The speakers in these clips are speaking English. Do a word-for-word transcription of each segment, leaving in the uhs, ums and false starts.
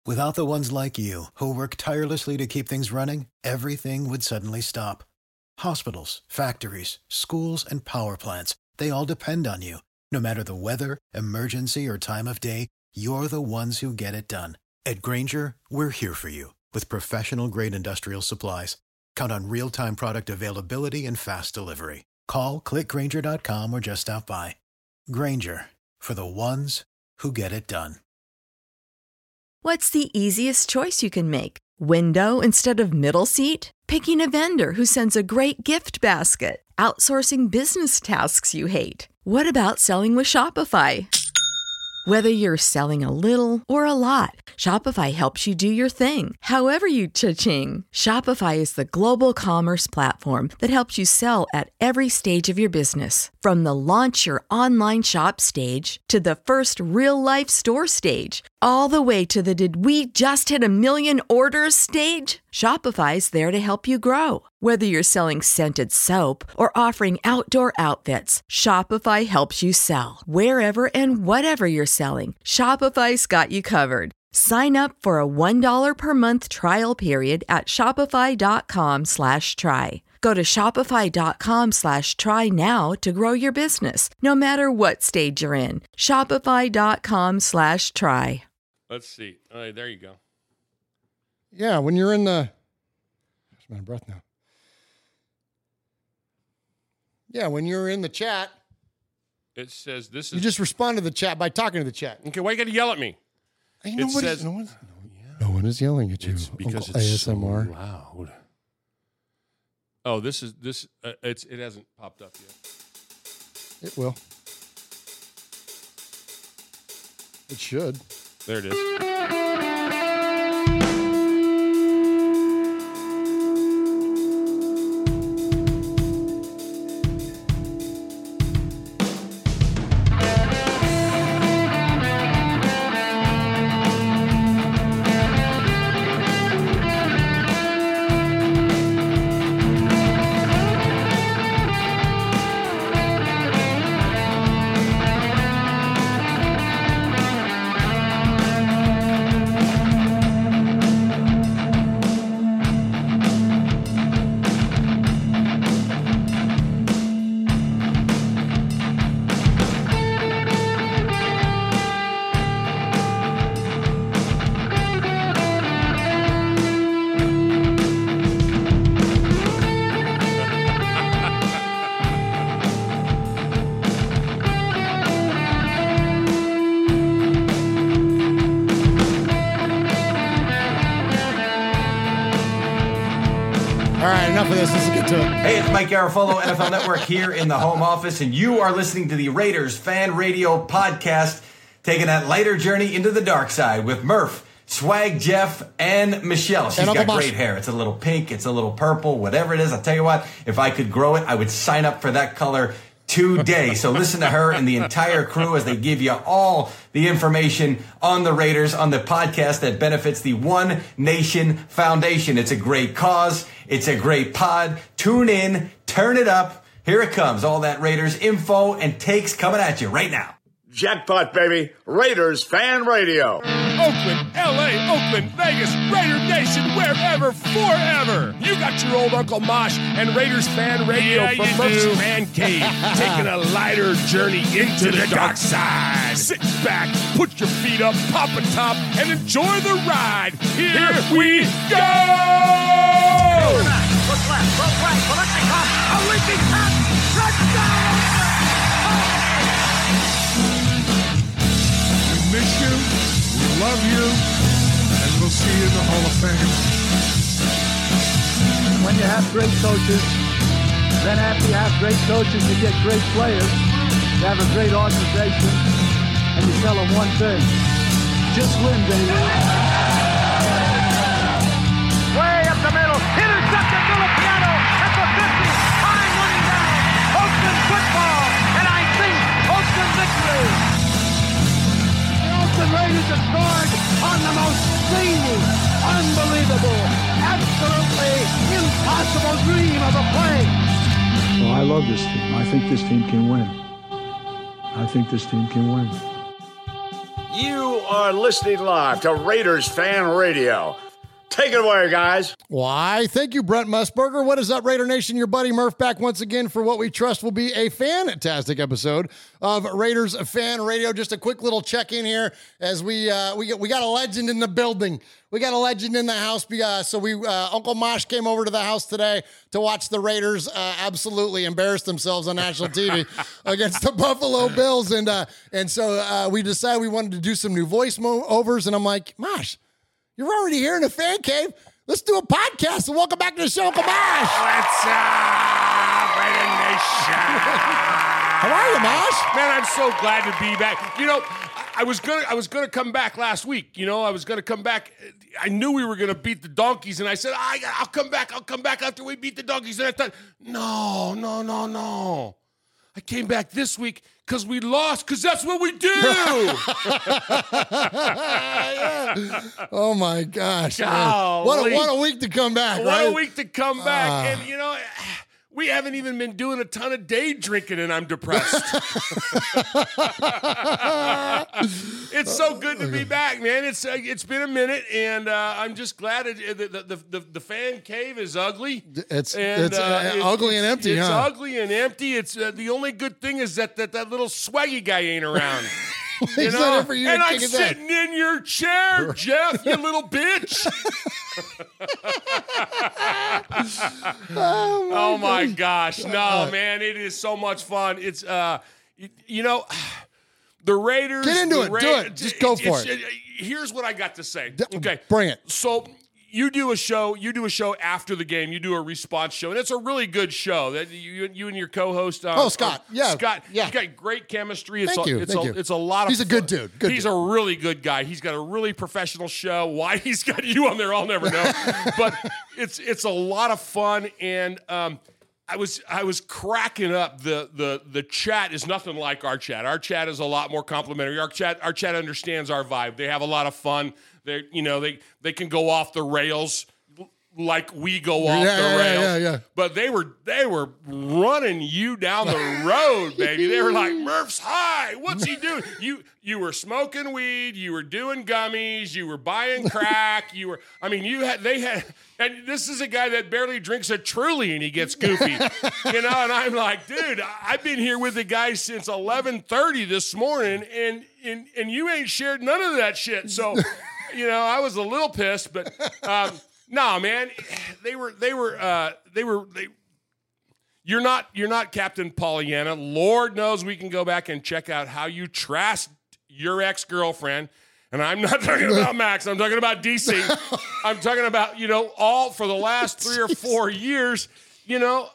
Without the ones like you, who work tirelessly to keep things running, everything would suddenly stop. Hospitals, factories, schools, and power plants, they all depend on you. No matter the weather, emergency, or time of day, you're the ones who get it done. At Grainger, we're here for you with professional-grade industrial supplies. Count on real-time product availability and fast delivery. Call, click Grainger dot com, or just stop by. Grainger, for the ones who get it done. What's the easiest choice you can make? Window instead of middle seat? Picking a vendor who sends a great gift basket? Outsourcing business tasks you hate? What about selling with Shopify? Whether you're selling a little or a lot, Shopify helps you do your thing, however you cha-ching. Shopify is the global commerce platform that helps you sell at every stage of your business. From the launch your online shop stage to the first real-life store stage, all the way to the did we just hit a million orders stage. Shopify's there to help you grow. Whether you're selling scented soap or offering outdoor outfits, Shopify helps you sell. Wherever and whatever you're selling, Shopify's got you covered. Sign up for a one dollar per month trial period at shopify.com slash try. Go to shopify.com slash try now to grow your business, no matter what stage you're in. Shopify.com slash try. Let's see. All right, there you go. Yeah, when you're in the... I'm out of breath now. Yeah, when you're in the chat... It says this is... You just respond to the chat by talking to the chat. Okay, why you got to yell at me? It It says... no, one's, no, yeah. no one is yelling at you. It's because Uncle it's A S M R. so loud. Oh, this is... this. Uh, it's It hasn't popped up yet. It will. It should. There it is. Enough of this. Let's get to it. Hey, it's Mike Garafolo, N F L Network here in the home office, and you are listening to the Raiders Fan Radio Podcast, taking that lighter journey into the dark side with Murph, Swag Jeff, and Michelle. She's and got Bosch. great hair. It's a little pink, it's a little purple, whatever it is. I'll tell you what, if I could grow it, I would sign up for that color today. So listen to her and the entire crew as they give you all the information on the Raiders on the podcast that benefits the One Nation Foundation. It's a great cause. It's a great pod. Tune in, turn it up. Here it comes. All that Raiders info and takes coming at you right now. Jackpot, baby. Raiders Fan Radio. Oakland, L A, Oakland, Vegas, Raider Nation, wherever, forever. You got your old Uncle Mosh and Raiders Fan Radio yeah, from Murph's Man Cave, taking a lighter journey into the dark side. Sit back, put your feet up, pop a top, and enjoy the ride. Here, Here we go! Look left, look right, Velikov, a leaping pass, touchdown! We miss you, we love you, and we'll see you in the Hall of Fame. When you have great coaches, then after you have great coaches, you get great players. You have a great organization, and you tell them one thing: just win, baby. Way up the middle, intercepted Filipiano at the fifty, time running down. Oakland football, and I think Oakland victory. The Oakland Raiders have scored on the most zany, unbelievable, absolutely impossible dream of a play. Well, I love this team. I think this team can win. I think this team can win. You are listening live to Raiders Fan Radio. Take it away, guys. Why, thank you, Brent Musburger. What is up, Raider Nation? Your buddy Murph back once again for what we trust will be a fantastic episode of Raiders Fan Radio. Just a quick little check-in here as we uh, we, we got a legend in the building. We got a legend in the house. Uh, so we uh, Uncle Mosh came over to the house today to watch the Raiders uh, absolutely embarrass themselves on national T V against the Buffalo Bills. And, uh, and so uh, we decided we wanted to do some new voice mo- overs. And I'm like, Mosh, you're already here in the fan cave. Let's do a podcast and welcome back to the show, Uncle Mosh. What's up, Raider Nation? How are you, Mosh? Man, I'm so glad to be back. You know, I was gonna, I was gonna come back last week. You know, I was gonna come back. I knew we were gonna beat the Donkeys, and I said, I, I'll come back. I'll come back after we beat the Donkeys. And I thought, no, no, no, no. I came back this week because we lost, because that's what we do. Yeah. Oh, my gosh. What a, what a week to come back, What right? a week to come back. Uh, and, you know, we haven't even been doing a ton of day drinking, and I'm depressed. It's so good to be back, man. It's uh, It's been a minute, and uh, I'm just glad it, the, the, the, the fan cave is ugly. It's, and, it's uh, it, ugly and empty, it's huh? It's ugly and empty. It's uh, the only good thing is that that, that little swaggy guy ain't around. You He's know? not here for you to and I'm kick his ass. sitting in your chair, Jeff, you little bitch. Oh, my, oh my gosh. No, man, it is so much fun. It's, uh, you, you know, the Raiders. Get into the it. Ra- Do it. Just go for it. Here's what I got to say. Okay. Bring it. So you do a show, you do a show after the game, you do a response show, and it's a really good show. That you, you and your co-host. Um, Oh, Scott. Yeah. Scott. Yeah. You've got great chemistry. It's Thank a, you. It's Thank a, you. It's a lot of He's a good fun. dude. Good He's dude. a really good guy. He's got a really professional show. Why he's got you on there, I'll never know. But it's it's a lot of fun, and um, I was I was cracking up. The the the chat is nothing like our chat. Our chat is a lot more complimentary. Our chat our chat understands our vibe. They have a lot of fun. They you know they they can go off the rails like we go off Yeah, the yeah, rails. yeah, yeah. But they were they were running you down the road, baby. They were like, Murph's high. What's he doing? You you were smoking weed, you were doing gummies, you were buying crack, you were I mean, you had they had and this is a guy that barely drinks a Truly and he gets goofy. You know, and I'm like, dude, I've been here with the guy since eleven thirty this morning, and and and you ain't shared none of that shit. So, you know, I was a little pissed, but um no, man, they were, they were, uh, they were, they. You're not, you're not Captain Pollyanna. Lord knows we can go back and check out how you trashed your ex-girlfriend. And I'm not talking about Max. I'm talking about D C. I'm talking about, you know, all for the last three or four years. You know,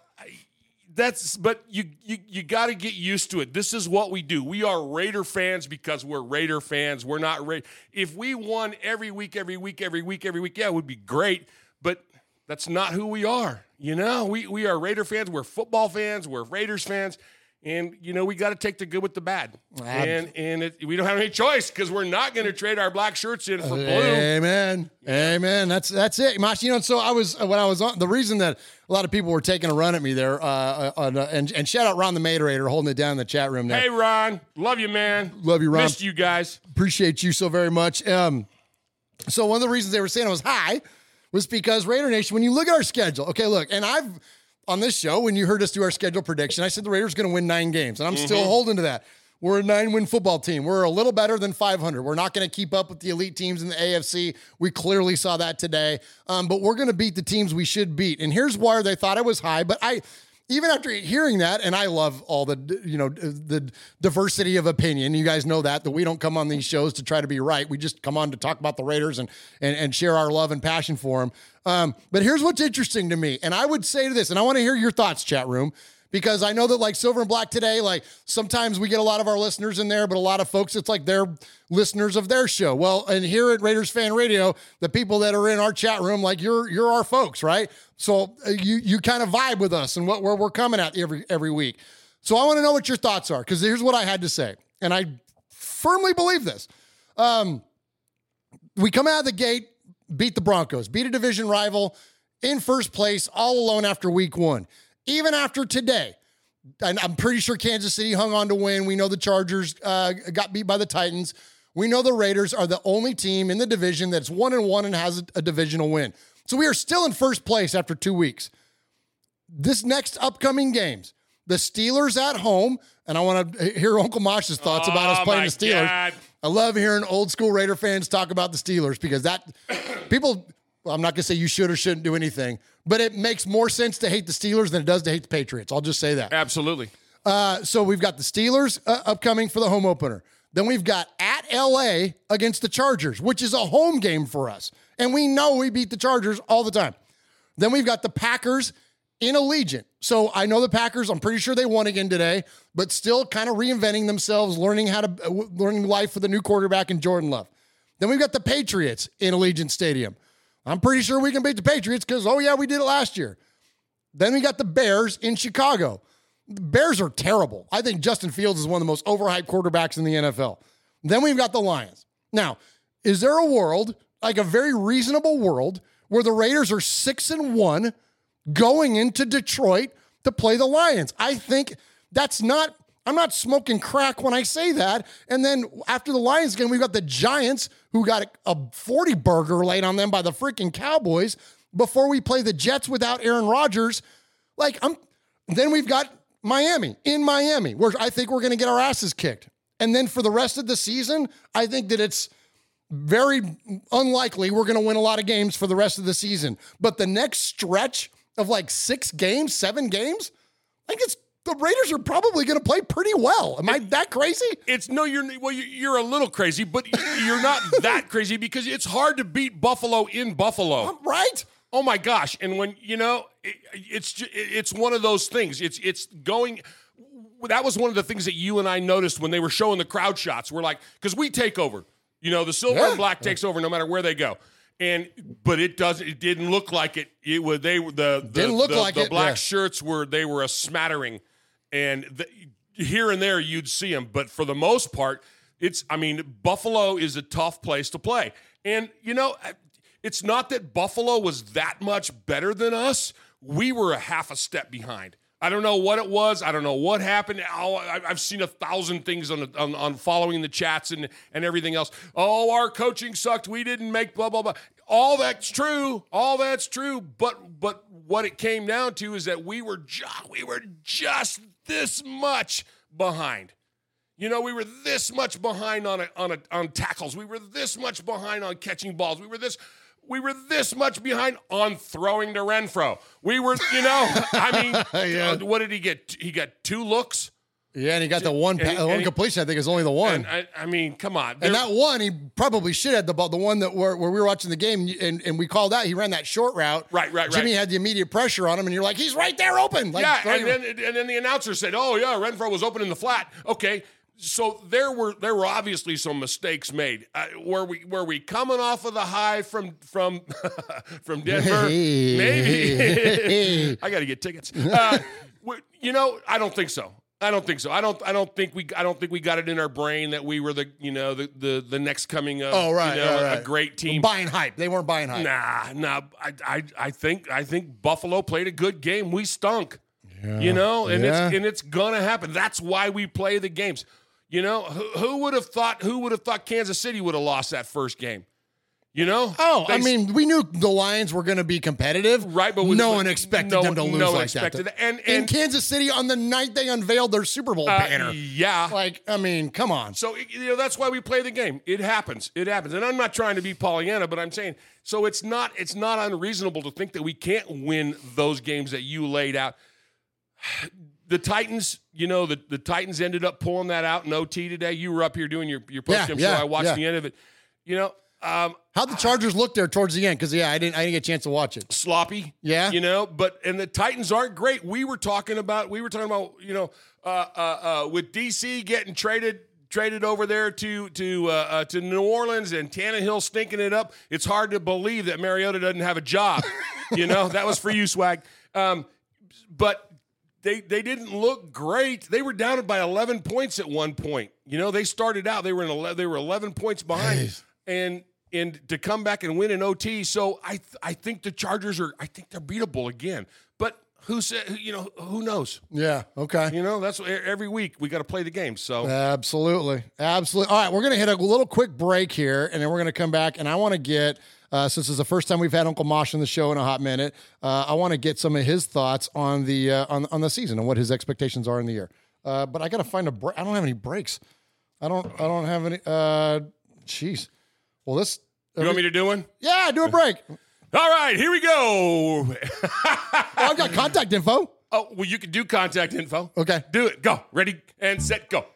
that's. But you, you, you got to get used to it. This is what we do. We are Raider fans because we're Raider fans. We're not Raider. If we won every week, every week, every week, every week, yeah, it would be great. But that's not who we are. You know, we we are Raider fans. We're football fans. We're Raiders fans. And, you know, we got to take the good with the bad. And and it, we don't have any choice because we're not going to trade our black shirts in for blue. Amen. Yeah. Amen. That's that's it, Mosh. You know, so I was, when I was on, the reason that a lot of people were taking a run at me there, uh, on, uh, and, and shout out Ron the Materator holding it down in the chat room there. Hey, Ron. Love you, man. Love you, Ron. Missed you guys. Appreciate you so very much. Um, so one of the reasons they were saying I was high was because Raider Nation, when you look at our schedule, okay, look, and I've, on this show, when you heard us do our schedule prediction, I said the Raiders are going to win nine games, and I'm mm-hmm. still holding to that. We're a nine-win football team. We're a little better than five hundred. We're not going to keep up with the elite teams in the A F C. We clearly saw that today, um, but we're going to beat the teams we should beat. And here's why they thought I was high, but I... Even after hearing that, and I love all the, you know, the diversity of opinion. You guys know that, that we don't come on these shows to try to be right. We just come on to talk about the Raiders and and, and share our love and passion for them. Um, but here's what's interesting to me. And I would say to this, and I want to hear your thoughts, chat room, because I know that like Silver and Black today, like sometimes we get a lot of our listeners in there, but a lot of folks, it's like they're listeners of their show. Well, and here at Raiders Fan Radio, the people that are in our chat room, like you're you're our folks, right? So uh, you you kind of vibe with us and what where we're coming at every every week. So I want to know what your thoughts are, because here's what I had to say, and I firmly believe this. Um, we come out of the gate, beat the Broncos, beat a division rival in first place, all alone after week one. Even after today, and I'm pretty sure Kansas City hung on to win. We know the Chargers uh, got beat by the Titans. We know the Raiders are the only team in the division that's one and one and has a, a divisional win. So we are still in first place after two weeks. This next upcoming games, the Steelers at home, and I want to hear Uncle Mosh's thoughts oh, about us playing the Steelers. God. I love hearing old school Raider fans talk about the Steelers because that people, well, I'm not going to say you should or shouldn't do anything, but it makes more sense to hate the Steelers than it does to hate the Patriots. I'll just say that. Absolutely. Uh, so we've got the Steelers uh, upcoming for the home opener. Then we've got at L A against the Chargers, which is a home game for us. And we know we beat the Chargers all the time. Then we've got the Packers in Allegiant. So I know the Packers, I'm pretty sure they won again today, but still kind of reinventing themselves, learning how to, uh, learning life with a new quarterback in Jordan Love. Then we've got the Patriots in Allegiant Stadium. I'm pretty sure we can beat the Patriots because, oh yeah, we did it last year. Then we got the Bears in Chicago. The Bears are terrible. I think Justin Fields is one of the most overhyped quarterbacks in the N F L. Then we've got the Lions. Now, is there a world, like a very reasonable world, where the Raiders are six and one going into Detroit to play the Lions? I think that's not, I'm not smoking crack when I say that. And then after the Lions game, we've got the Giants who got a forty burger laid on them by the freaking Cowboys before we play the Jets without Aaron Rodgers. Like, I'm, then we've got Miami in Miami, where I think we're going to get our asses kicked. And then for the rest of the season, I think that it's very unlikely we're going to win a lot of games for the rest of the season. But the next stretch of like six games, seven games, I think it's the Raiders are probably going to play pretty well. Am I that crazy? It's no, you're well, you're a little crazy, but you're not that crazy because it's hard to beat Buffalo in Buffalo, right? Oh my gosh! And when you know, it, it's it's one of those things. It's it's going. That was one of the things that you and I noticed when they were showing the crowd shots. We're like, because we take over. You know, the silver Yeah. and black takes over no matter where they go. And but it doesn't. It didn't look like it. It was they were the, the Didn't look the, like the it, black yeah. shirts were they were a smattering, and the, here and there you'd see them. But for the most part, it's. I mean, Buffalo is a tough place to play, and you know, it's not that Buffalo was that much better than us. We were a half a step behind. I don't know what it was. I don't know what happened. Oh, I- I've seen a thousand things on, on on following the chats and and everything else. Oh, our coaching sucked. We didn't make blah blah blah. All that's true. All that's true. But but what it came down to is that we were just we were just this much behind. You know, we were this much behind on a, on a, on tackles. We were this much behind on catching balls. We were this. We were this much behind on throwing to Renfro. We were, you know, I mean, Yeah. uh, what did he get? He got two looks. Yeah, and he got the one, And he- pa- the one and he- completion. I think is only the one. And I, I mean, come on. And There- that one, he probably should have the ball. The one that where, where we were watching the game, and, and we called out, he ran that short route. Right, right, right. Jimmy had the immediate pressure on him, and you're like, he's right there open. Like, yeah, right- and then and then the announcer said, "Oh yeah, Renfro was open in the flat." Okay, so there were there were obviously some mistakes made. Uh, were we were we coming off of the high from from from Denver? Maybe. I got to get tickets. Uh, we- you know, I don't think so. I don't think so. I don't. I don't think we. I don't think we got it in our brain that we were the. You know, the the, the next coming of. Oh, right, You know, right, right. a great team. buying hype. They weren't buying hype. Nah, nah. I, I, I think, I think Buffalo played a good game. We stunk, you know, and Yeah. it's and it's gonna happen. That's why we play the games. You know, who, who would have thought? Who would have thought Kansas City would have lost that first game? You know? Oh, They- I mean, we knew the Lions were going to be competitive, Right, but we- no but one expected no them to one- lose no one like expected that. that. And- in and- Kansas City on the night they unveiled their Super Bowl uh, banner, yeah. like, I mean, come on. So, you know, that's why we play the game. It happens. It happens. And I'm not trying to be Pollyanna, but I'm saying, so it's not it's not unreasonable to think that we can't win those games that you laid out. The Titans, you know, the, the Titans ended up pulling that out in O T today. You were up here doing your, your Yeah, post-game yeah, show. I watched yeah. the end of it. You know, um, How'd the Chargers look there towards the end? Because yeah, I didn't, I didn't get a chance to watch it. sloppy. Yeah. You know, but and the Titans aren't great. We were talking about we were talking about, you know, uh, uh, uh, with D C getting traded traded over there to to uh, uh, to New Orleans and Tannehill stinking it up. It's hard to believe that Mariota doesn't have a job. You know, that was for you, Swag. Um, but they they didn't look great. They were down by eleven points at one point. You know, they started out they were in eleven, they were eleven points behind, Nice. and and to come back and win in O T. So I th- I think the Chargers are I think they're beatable again. But who said, you know, who knows? Yeah. Okay. You know, that's every week we got to play the game. So absolutely, absolutely. All right, we're gonna hit a little quick break here, and then we're gonna come back. And I want to get, uh, since it's the first time we've had Uncle Mosh on the show in a hot minute, uh, I want to get some of his thoughts on the uh, on on the season and what his expectations are in the year. Uh, but I gotta find a break. I don't have any breaks. I don't. I don't have any. Uh, jeez. Well, this. You want me to do one? Yeah, do a break. All right, here we go. Oh, I've got contact info. Oh, well, you can do contact info. Okay. Do it. Go. Ready and set, go.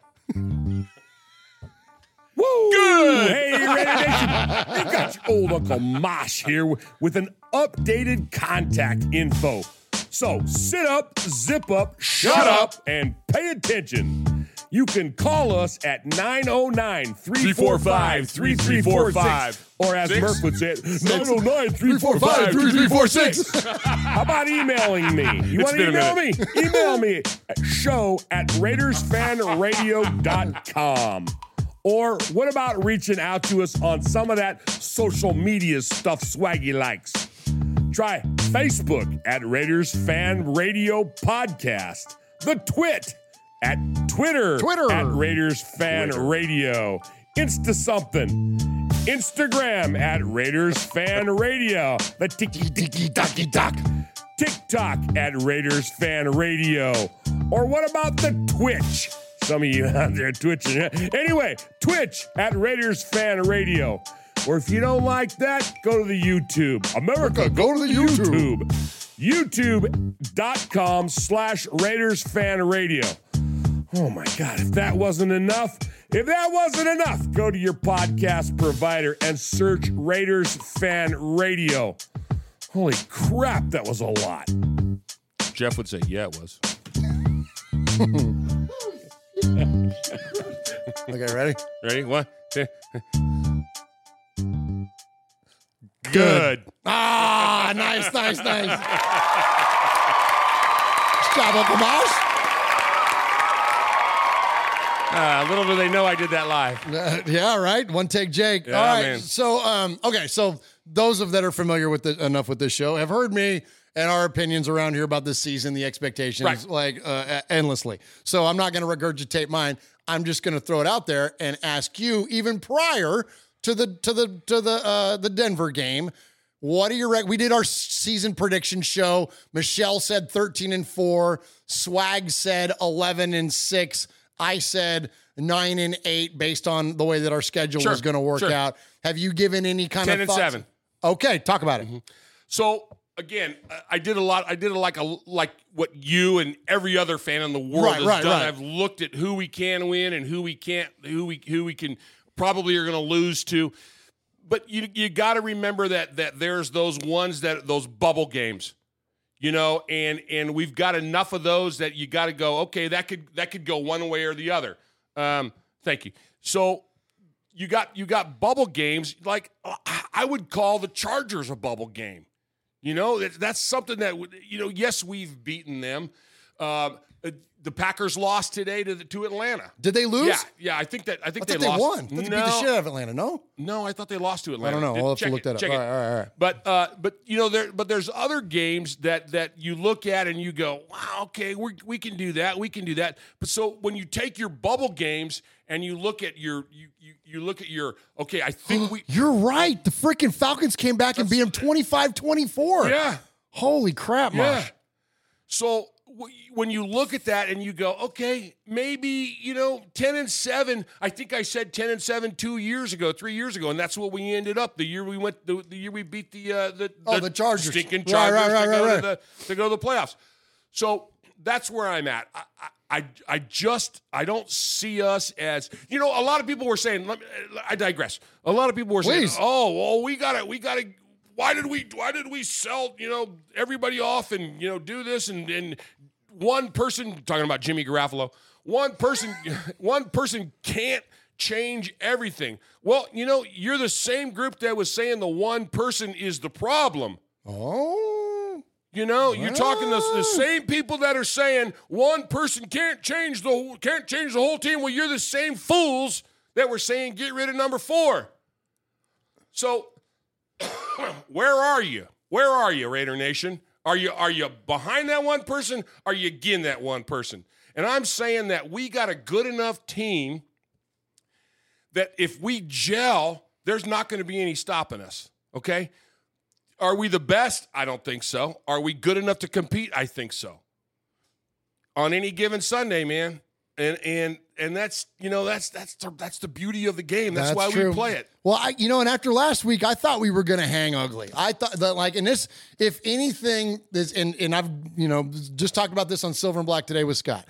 Woo! Good. Hey, Raider Nation. You got your old Uncle Mosh here with an updated contact info. So sit up, zip up, shut up, and pay attention. You can call us at nine oh nine, three four five, three three four six. Or as Murph would say it, nine oh nine, three four five, three three four six. How about emailing me? You want to email me? Email me at show at Raiders Fan Radio dot com. Or what about reaching out to us on some of that social media stuff Swaggy likes? Try Facebook at Raiders Fan Radio Podcast. The Twit at Twitter, Twitter. at Raiders Fan Twitter. Radio. Insta something. Instagram at Raiders Fan Radio. The tiki tiki taki dock. TikTok at Raiders Fan Radio. Or what about the Twitch? Some of you out there twitching. Anyway, Twitch at Raiders Fan Radio. Or if you don't like that, go to the YouTube. America, go to the YouTube. YouTube.com slash Raiders Fan Radio. Oh my God, if that wasn't enough, if that wasn't enough, go to your podcast provider and search Raiders Fan Radio. Holy crap, that was a lot. Jeff would say, yeah, it was. Okay, ready? Ready? One, two. Good. Ah, nice, nice, nice. Good job, Uncle Mosh. Uh, little do they know I did that live. Uh, yeah, right. One take, Jake. Yeah, All right. man. So, um, okay. So those of that are familiar with the, enough with this show have heard me and our opinions around here about this season, the expectations, Right. like uh, endlessly. So I'm not going to regurgitate mine. I'm just going to throw it out there and ask you, even prior to the to the to the uh, the Denver game, what are your? Rec- we did our season prediction show. Michelle said thirteen and four. Swag said eleven and six. I said nine and eight based on the way that our schedule Sure, was going to work sure. out. Have you given any kind ten of and thoughts? seven. Okay, talk about it. So again, I did a lot. I did a, like a like what you and every other fan in the world Right, has right, done. right. I've looked at who we can win and who we can't, who we who we can probably are going to lose to. But you you got to remember that that there's those ones that those bubble games, you know, and and we've got enough of those that you got to go. Okay, that could that could go one way or the other. Um, thank you. So you got you got bubble games like I would call the Chargers a bubble game. You know, that, that's something that, you know, yes, we've beaten them. Um, uh, the Packers lost today to the, to Atlanta. Did they lose? Yeah, yeah. I think that I think I they, thought they lost. won. I thought they beat the shit out of Atlanta. No, no, I thought they lost to Atlanta. I don't know. Did- I'll have to check look it, that up. check All it. right, all right, all right. But uh, but you know there but there's other games that that you look at and you go, wow, okay, we we can do that, we can do that. But so when you take your bubble games and you look at your you you, you look at your okay, I think we You're right. The freaking Falcons came back and beat them twenty-five twenty-four. yeah. Holy crap, Yeah. Mosh. So w- when you look at that and you go, okay, maybe, you know, ten and seven, I think I said ten and seven two years ago, three years ago, and that's what we ended up. The year we went, the, the year we beat the, uh, the, Oh, the Chargers. stinking Right, Chargers right, right, to, go right, to, the, to go to the playoffs. So that's where I'm at. I, I, I, I just, I don't see us as, you know, a lot of people were saying, let me, I digress. A lot of people were Please. saying, oh, well, we got to, we got to, Why did we? Why did we sell? You know, everybody off and you know do this and and one person talking about Jimmy Garofalo. One person, one person can't change everything. Well, you know, you're the same group that was saying the one person is the problem. Oh. You know, you're talking the, the same people that are saying one person can't change the can't change the whole team. Well, you're the same fools that were saying get rid of number four. So. Where are you? Where are you, Raider Nation? Are you are you behind that one person? Are you again that one person? And I'm saying that we got a good enough team that if we gel, there's not going to be any stopping us, okay? Are we the best? I don't think so. Are we good enough to compete? I think so. On any given Sunday, man. And and and that's, you know, that's that's the, that's the beauty of the game. That's, that's why true. we play it. Well, I, you know, and after last week, I thought we were going to hang ugly. I thought that, like, and this, if anything, this, and and I've, you know, just talked about this on Silver and Black today with Scott.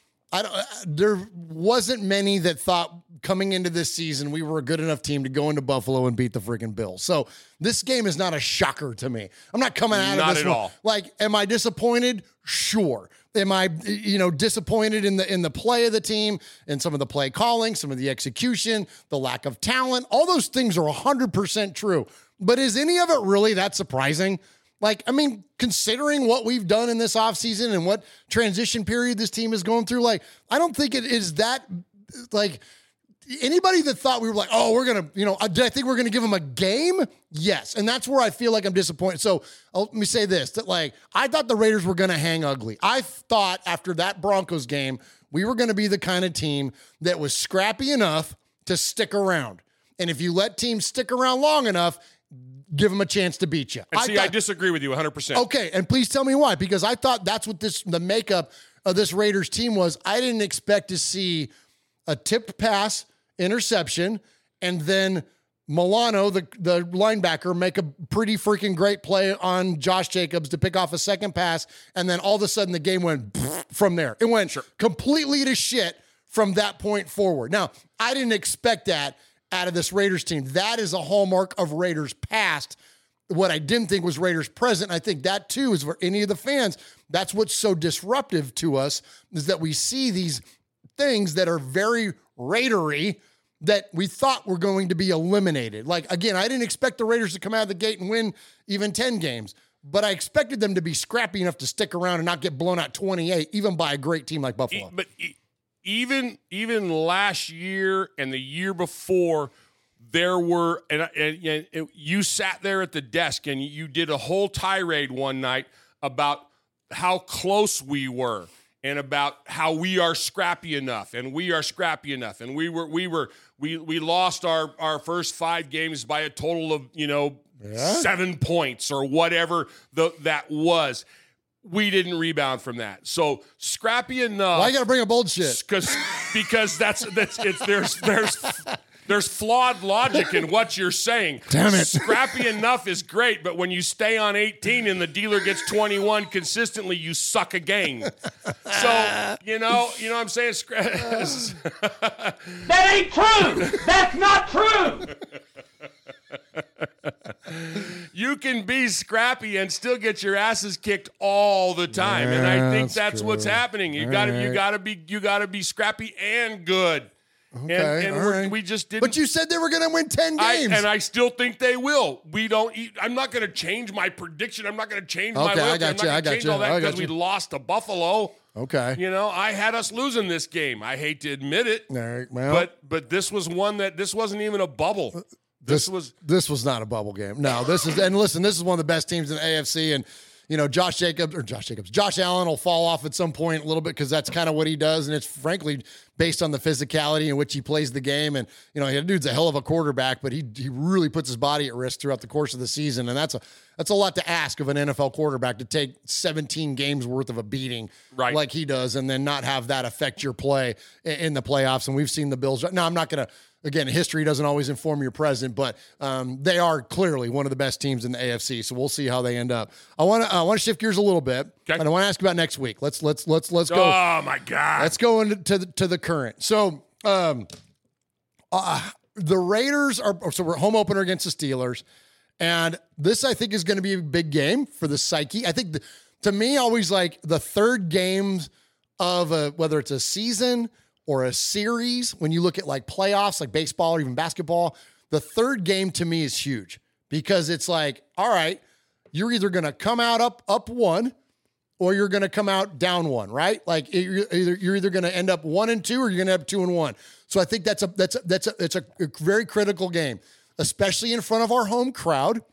I don't, there wasn't many that thought coming into this season we were a good enough team to go into Buffalo and beat the freaking Bills. So this game is not a shocker to me. I'm not coming out not of this at one. all. Like, am I disappointed? Sure. Am I, you know, disappointed in the in the play of the team and some of the play calling, some of the execution, the lack of talent? All those things are one hundred percent true. But is any of it really that surprising? Like, I mean, considering what we've done in this offseason and what transition period this team is going through, like, I don't think it is that, like, anybody that thought we were like, oh, we're going to, you know, did I think we're going to give them a game? Yes. And that's where I feel like I'm disappointed. So uh, let me say this, that, like, I thought the Raiders were going to hang ugly. I thought after that Broncos game, we were going to be the kind of team that was scrappy enough to stick around. And if you let teams stick around long enough, give them a chance to beat you. And see, I, thought, I disagree with you one hundred percent. Okay, and please tell me why. Because I thought that's what this the makeup of this Raiders team was. I didn't expect to see a tipped pass, interception, and then Milano, the, the linebacker, make a pretty freaking great play on Josh Jacobs to pick off a second pass, and then all of a sudden the game went from there. It went sure. completely to shit from that point forward. Now, I didn't expect that out of this Raiders team. That is a hallmark of Raiders past. What I didn't think was Raiders present. I think that too is for any of the fans. That's what's so disruptive to us, is that we see these things that are very Raidery that we thought were going to be eliminated. Like, again, I didn't expect the Raiders to come out of the gate and win even ten games, but I expected them to be scrappy enough to stick around and not get blown out twenty-eight, even by a great team like Buffalo. But even even last year and the year before, there were, and, and, and you sat there at the desk and you did a whole tirade one night about how close we were and about how we are scrappy enough and we are scrappy enough. And we were, we were, we, we lost our, our first five games by a total of, you know, yeah. seven points or whatever the, that was. We didn't rebound from that. So scrappy enough. Why you gotta bring up old shit? Because because that's that's it's there's there's there's flawed logic in what you're saying. Damn it. Scrappy enough is great, but when you stay on eighteen and the dealer gets twenty-one consistently, you suck a game. So you know you know what I'm saying. That ain't true. That's not true. You can be scrappy and still get your asses kicked all the time, yeah, and I think that's, that's what's happening. You got to right. you got to be you got to be scrappy and good. Okay, and, and right. we just didn't. But you said they were going to win ten games, I, and I still think they will. We don't. Eat, I'm not going to change my prediction. I'm not going to change okay, my loyalty. I got I'm not you. I going to got change you. all that because we you. lost to Buffalo. Okay. You know, I had us losing this game. I hate to admit it. All right, well, but but this was one that this wasn't even a bubble. This, this was this was not a bubble game. No, this is and listen, this is one of the best teams in the A F C, and you know Josh Jacobs or Josh Jacobs, Josh Allen will fall off at some point a little bit because that's kind of what he does, and it's frankly based on the physicality in which he plays the game. And you know, the dude's a hell of a quarterback, but he he really puts his body at risk throughout the course of the season, and that's a that's a lot to ask of an N F L quarterback to take seventeen games worth of a beating right. like he does, and then not have that affect your play in the playoffs. And we've seen the Bills. Now, I'm not going to. Again, history doesn't always inform your present, but um, they are clearly one of the best teams in the A F C. So we'll see how they end up. I want to I want to shift gears a little bit, okay. and I want to ask about next week. Let's let's let's let's go. Oh my God! Let's go into to the, to the current. So um, uh, the Raiders are so we're home opener against the Steelers, and this I think is going to be a big game for the psyche. I think the, to me, always like the third games of a, whether it's a season or a series, when you look at like playoffs, like baseball or even basketball, the third game to me is huge because it's like, all right, you're either going to come out up, up one or you're going to come out down one, right? Like you're either, you're either going to end up one and two or you're going to have two and one. So I think that's a, that's a, that's a, it's a very critical game, especially in front of our home crowd.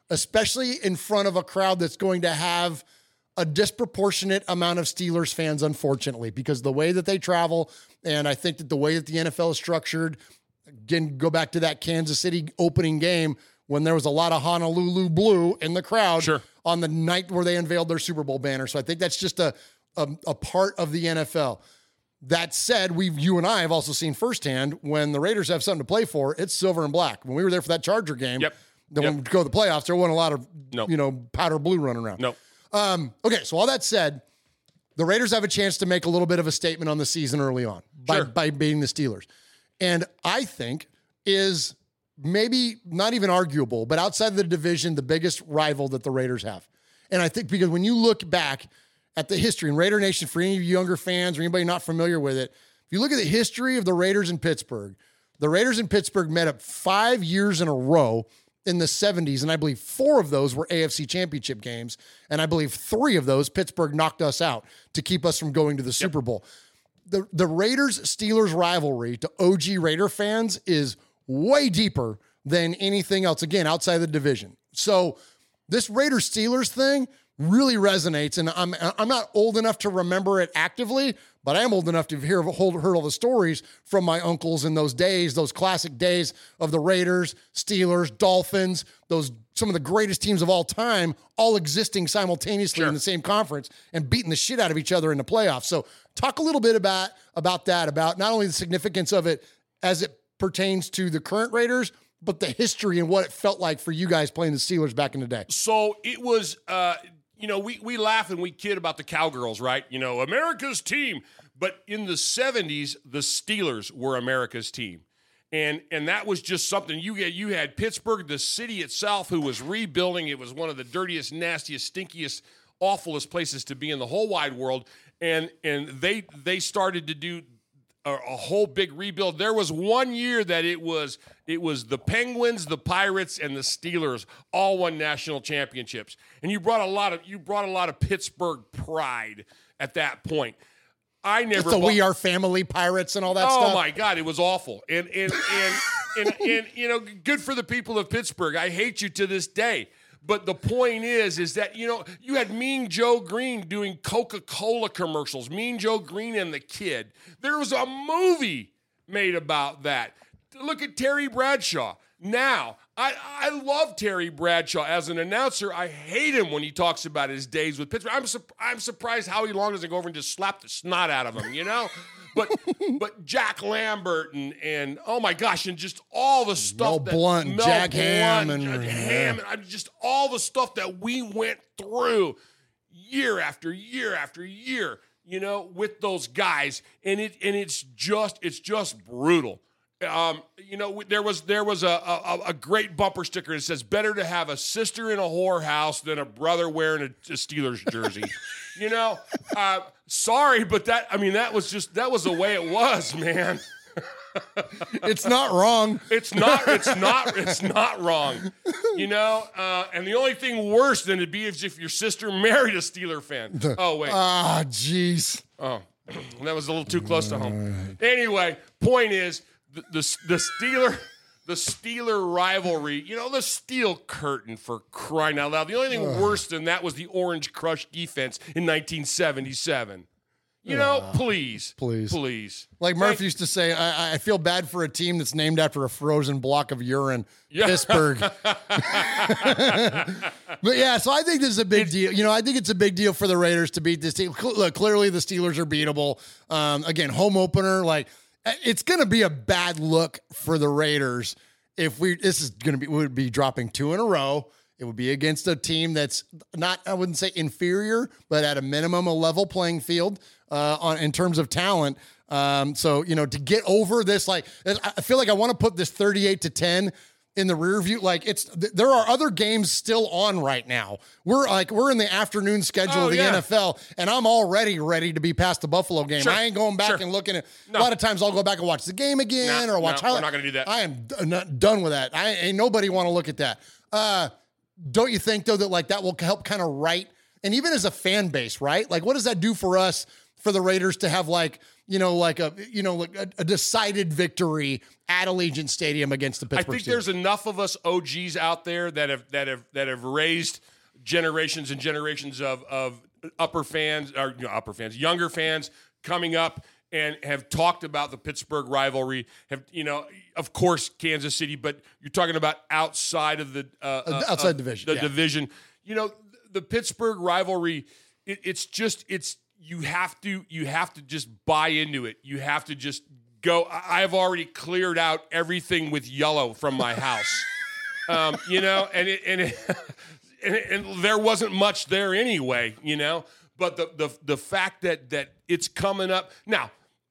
especially in front of a crowd that's going to have a disproportionate amount of Steelers fans, unfortunately, because the way that they travel, and I think that the way that the N F L is structured, again, go back to that Kansas City opening game when there was a lot of Honolulu blue in the crowd Sure. on the night where they unveiled their Super Bowl banner. So I think that's just a, a, a part of the N F L. That said, we've you and I have also seen firsthand when the Raiders have something to play for, it's silver and black. When we were there for that Charger game, Yep. then Yep. when we go to the playoffs, there wasn't a lot of Nope. you know powder blue running around. No. Um, okay, so all that said, the Raiders have a chance to make a little bit of a statement on the season early on by, Sure. by beating the Steelers. And I think is maybe not even arguable, but outside of the division, the biggest rival that the Raiders have. And I think because when you look back at the history, and Raider Nation, for any of you younger fans or anybody not familiar with it, if you look at the history of the Raiders in Pittsburgh, the Raiders in Pittsburgh met up five years in a row in the seventies, and I believe four of those were A F C championship games, and I believe three of those Pittsburgh knocked us out to keep us from going to the Super Bowl. The, the Raiders-Steelers rivalry to O G Raider fans is way deeper than anything else, again, outside the division. So this Raiders-Steelers thing really resonates, and I'm I'm not old enough to remember it actively, but I am old enough to hear heard all the stories from my uncles in those days, those classic days of the Raiders, Steelers, Dolphins, those some of the greatest teams of all time, all existing simultaneously Sure. in the same conference and beating the shit out of each other in the playoffs. So talk a little bit about, about that, about not only the significance of it as it pertains to the current Raiders, but the history and what it felt like for you guys playing the Steelers back in the day. So it was, uh, you know, we, we laugh and we kid about the Cowgirls, right? You know, America's team. But in the seventies, the Steelers were America's team. And and that was just something you get. You had Pittsburgh, the city itself, who was rebuilding. It was one of the dirtiest, nastiest, stinkiest, awfulest places to be in the whole wide world. And and they they started to do a, a whole big rebuild. There was one year that it was it was the Penguins, the Pirates, and the Steelers all won national championships. And you brought a lot of you brought a lot of Pittsburgh pride at that point. I never. So bought, we are family pirates and all that oh stuff. Oh my God, it was awful. And and and, and and you know, good for the people of Pittsburgh. I hate you to this day. But the point is, is that, you know, you had Mean Joe Green doing Coca-Cola commercials. Mean Joe Green and the Kid. There was a movie made about that. Look at Terry Bradshaw. Now, I, I love Terry Bradshaw as an announcer. I hate him when he talks about his days with Pittsburgh. I'm, su- I'm surprised Howie Long doesn't go over and just slap the snot out of him, you know? But but Jack Lambert and, and oh my gosh, and just all the stuff Mel that Blunt, Mel Jack Blunt, Hamm, and Jack yeah. Hamm, and just all the stuff that we went through year after year after year, you know, with those guys, and it and it's just it's just brutal. Um, you know, there was there was a, a a great bumper sticker that says, "Better to have a sister in a whorehouse than a brother wearing a, a Steelers jersey." You know, uh, sorry, but that I mean that was just that was the way it was, man. It's not wrong. It's not. It's not. It's not wrong. You know, uh, and the only thing worse than it'd be is if your sister married a Steeler fan. Oh wait. Ah, jeez. Oh, that was a little too close to home. Anyway, point is. The, the the Steeler the Steeler rivalry, you know, the steel curtain, for crying out loud. The only thing worse than that was the Orange Crush defense in nineteen seventy-seven. You know, uh, please, please, please. Like Murph used to say, I, I feel bad for a team that's named after a frozen block of urine. Yeah. Pittsburgh. But yeah, so I think this is a big deal. You know, I think it's a big deal for the Raiders to beat this team. Look, clearly the Steelers are beatable. Um, again, home opener, like. It's going to be a bad look for the Raiders if we. This is going to be we would be dropping two in a row. It would be against a team that's not, I wouldn't say inferior, but at a minimum a level playing field uh, on in terms of talent. Um, so you know, to get over this, like I feel like I want to put this thirty-eight to ten in the rear view. Like it's there are other games still on right now. We're like we're in the afternoon schedule oh, of the yeah. N F L, and I'm already ready to be past the Buffalo game. Sure. I ain't going back sure. and looking at. No. A lot of times I'll go back and watch the game again no, or watch no, highlights. We're not going to do that. I am d- not done with that. I ain't nobody want to look at that. Uh, don't you think though that like that will help kind of right, and even as a fan base, right? Like what does that do for us for the Raiders to have like, you know, like a, you know, like a, a decided victory at Allegiant Stadium against the Pittsburgh I think Steelers. there's enough of us O Gs out there that have that have that have raised generations and generations of of upper fans or you know, upper fans, younger fans coming up and have talked about the Pittsburgh rivalry. Have you know, of course, Kansas City, but you're talking about outside of the uh, uh, outside uh, division, the yeah. division. You know, the Pittsburgh rivalry. It, it's just it's you have to you have to just buy into it. You have to just go. I've already cleared out everything with yellow from my house. um, you know, and it, and, it, and it, and there wasn't much there anyway. You know, but the the the fact that that it's coming up now.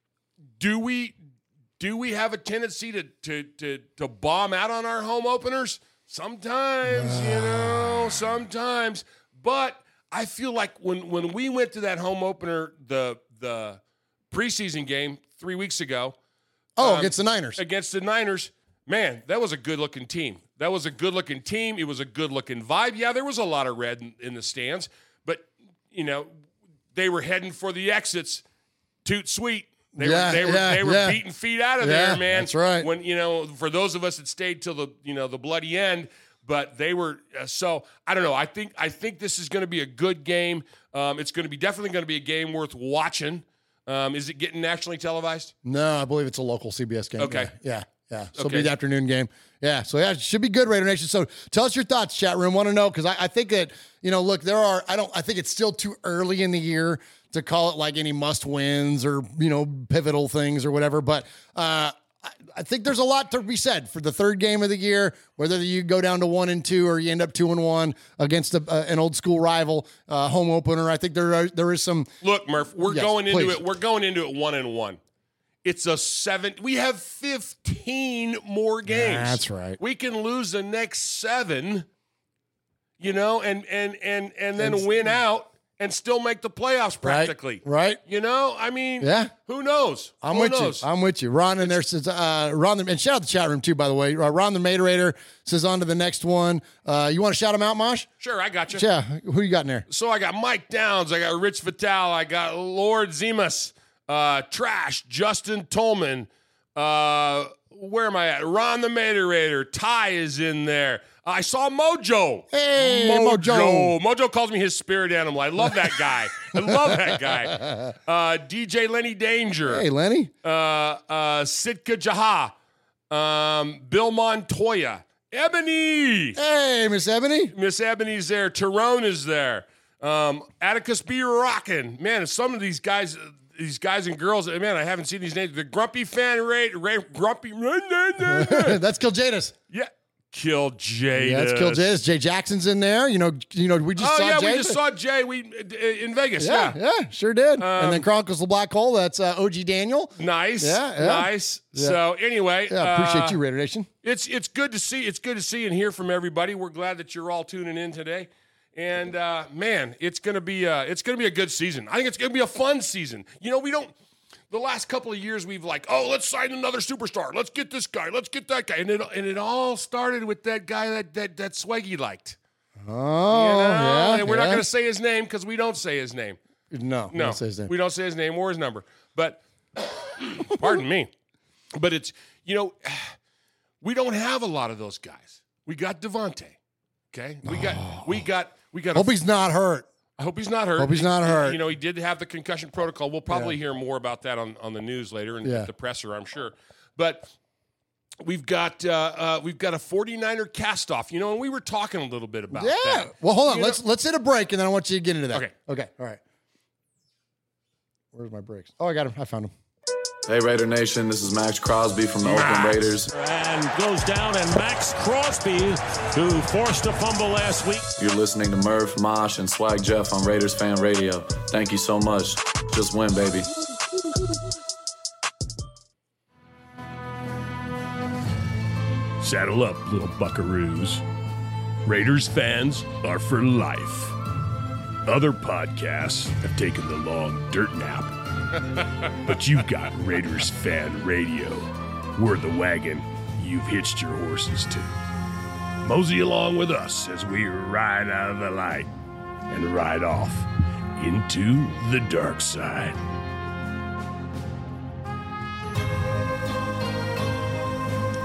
Do we do we have a tendency to to to to bomb out on our home openers? Sometimes, you know, sometimes. But I feel like when when we went to that home opener, the the preseason game three weeks ago. Oh, um, against the Niners. Against the Niners, man, that was a good-looking team. That was a good-looking team. It was a good-looking vibe. Yeah, there was a lot of red in, in the stands, but you know, they were heading for the exits. Toot sweet. They yeah, were they were yeah, they were yeah. beating feet out of yeah, there, man. That's right. When you know, for those of us that stayed till the you know the bloody end, but they were uh, so I don't know. I think I think this is going to be a good game. Um, it's going to be definitely going to be a game worth watching. Um, is it getting nationally televised? No, I believe it's a local C B S game. Okay. Yeah, yeah. yeah. So it'll Okay. be the afternoon game. Yeah. So yeah, it should be good, Raider Nation. So tell us your thoughts, chat room. Want to know because I, I think that you know, look, there are. I don't. I think it's still too early in the year to call it like any must wins or, you know, pivotal things or whatever. But uh, I, I think there's a lot to be said for the third game of the year, whether you go down to one and two or you end up two and one against a, uh, an old school rival uh, home opener. I think there are, there is some. Look, Murph, we're Yes, going into please. it. We're going into it one and one. It's a seven. We have fifteen more games. That's right. We can lose the next seven, you know, and and and and then And- win out. And still make the playoffs practically. Right. You know, I mean, Yeah. who knows? I'm who with knows? you. I'm with you. Ron in there says, uh, Ron, the, and shout out the chat room too, by the way. Uh, Ron the Materator says on to the next one. Uh, you want to shout him out, Mosh? Sure, I got you. Yeah. Who you got in there? So I got Mike Downs, I got Rich Vital, I got Lord Zemas, uh, Trash, Justin Tolman. Uh, where am I at? Ron the Materator. Ty is in there. I saw Mojo. Hey, Mojo. Mojo calls me his spirit animal. I love that guy. I love that guy. Uh, D J Lenny Danger. Hey, Lenny. Uh, uh, Sitka Jaha. Um, Bill Montoya. Ebony. Hey, Miss Ebony. Miss Ebony's there. Tyrone is there. Um, Atticus B. Rockin'. Man, some of these guys, these guys and girls, man, I haven't seen these names. The Grumpy Fan Rate, Ray, Grumpy. That's Kill Jadis. Yeah. Kill Jadis. Yeah, that's Kill Jadis. Jay Jackson's in there. You know, you know, we just Oh, saw yeah, Jay. we just saw Jay we in Vegas. Yeah, Yeah. yeah, sure did. and Um, then Chronicles of the Black Hole. That's uh, O G Daniel. Nice. Yeah, yeah. Nice. Yeah. So anyway. Yeah, appreciate uh, you, Raider Nation. It's it's good to see. It's good to see and hear from everybody. We're glad that you're all tuning in today. And uh, man, it's gonna be uh, it's gonna be a good season. I think it's gonna be a fun season. You know, we don't. The last couple of years, we've like, oh, let's sign another superstar. Let's get this guy. Let's get that guy. And it and it all started with that guy that that that Swaggy liked. Oh, You know? yeah. And we're yeah. not gonna say his name because we don't say his name. No, No, don't say his name. we don't say his name or his number. But pardon me. But it's you know, we don't have a lot of those guys. We got Devontae. Okay, we got we got we got. Hope a, he's not hurt. I hope he's not hurt. Hope he's not He- hurt. You know, he did have the concussion protocol. We'll probably hear more about that on, on the news later and Yeah. at the presser, I'm sure. But we've got uh, uh, we've got a forty-niner cast off. You know, and we were talking a little bit about Yeah. that. Well, hold on. You Let's know- let's hit a break, and then I want you to get into that. Okay. Okay. All right. Where's my breaks? Oh, I got him. I found him. Hey Raider Nation, this is Max Crosby from the Oakland Raiders. And goes down, and Max Crosby, who forced a fumble last week. You're listening to Murph, Mosh, and Swag Jeff on Raiders Fan Radio. Thank you so much. Just win, baby. Saddle up, little buckaroos. Raiders fans are for life. Other podcasts have taken the long dirt nap. But you've got Raiders Fan Radio. We're the wagon you've hitched your horses to. Mosey along with us as we ride out of the light and ride off into the dark side.